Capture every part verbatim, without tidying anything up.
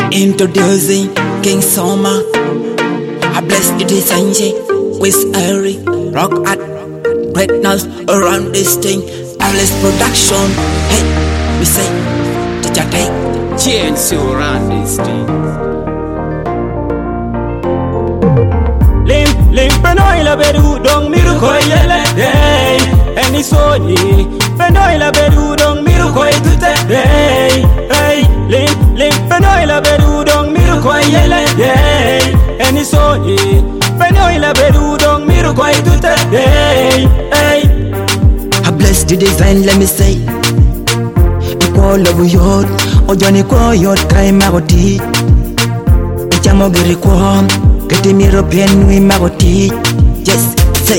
Introducing King Soma. I bless it is Sanjay with Eric Rock at greatness around this thing. Alice production. Hey, we say, did you take chance around this thing? Lim lim penoila bedu dong miru koi yele day. Any sodi penoila bedu dong miru koi tute day. Hey, lim lim penoila bedu dong miru koi yele day. Any sodi penoila bedu dong miru koi tute day. Hey, I bless the design, let me say. Equal of your, or Johnny call your time out. Ichamogiri kwam. Get him European we magoti. Just say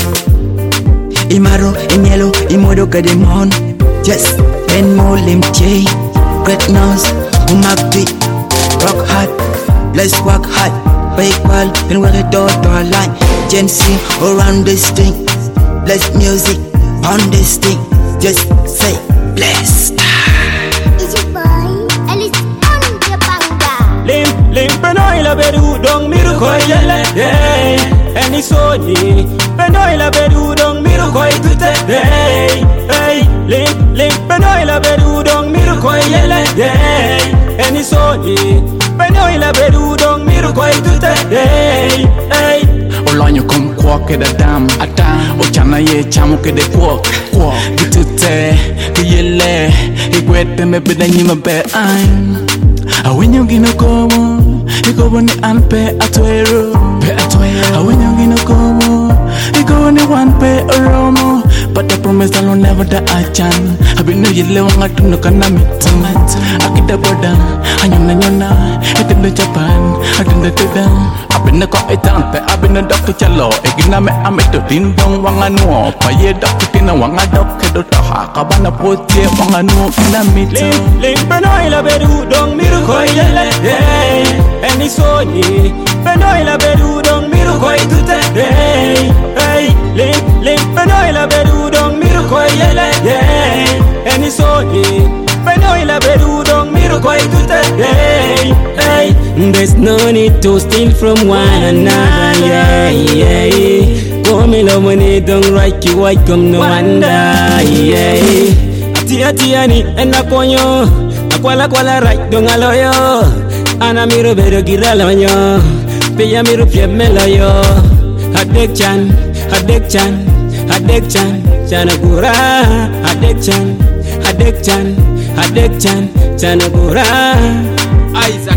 Imaro, in yellow, imodo kademon. Just Ben Molim J. Greatness, Umagbi. Rock hard, let's work hard. Bake well, and we're a door to a line. Gen Z around this thing. Bless music on this thing. Just say bless. It's your boy, Alice on the banga. Lim lim penoila bedu dong miru koi yele day. Any sodi penoila bedu dong miru koi tute day. Hey, lim lim penoila bedu dong miru koi yele day. Any sodi penoila bedu dong miru koi tute day. Hey, Olonyo kom kwok ke da dam Ata Ochana ye chamo ke de kwok Kwok Gitute Ke yele Ikwete me bida nyima be an Awenyo gino komo Ikobo ni anpe atwero Pe atwero Awenyo gino komo Ikobo ni wanpe oromo But I promise I'll never die achan Abino yele wanga tunuka na mitu Akida boda Anyona nyona Etende Japan Atende teda Abino ko etante Abino doke chalo Egina me ameto Dindong wanga nuo Paye doke tina wanga doke do taha Kabana potie wanga nuo Ina mitu lim lim penoila bedu dong miru koi yele day. Any sodi penoila bedu dong miru koi tute day. Hey, lim lim penoila bedu dong miru koi yele day. Any sodi penoila bedu dong miru koi tute day. Hey, there's no need to steal from one another. Yeah, yeah. Come love money don't right you white come no wonder. Yeah. Tia tia ni ena konyo Akwala kwala right dong aloyo Ana miru bedo gira lonyo Pia miru pia meloyo Hadek chan, hadek chan, hadek chan Chana gura, hadek chan, hadek chan, hadek chan Chana gura Aiza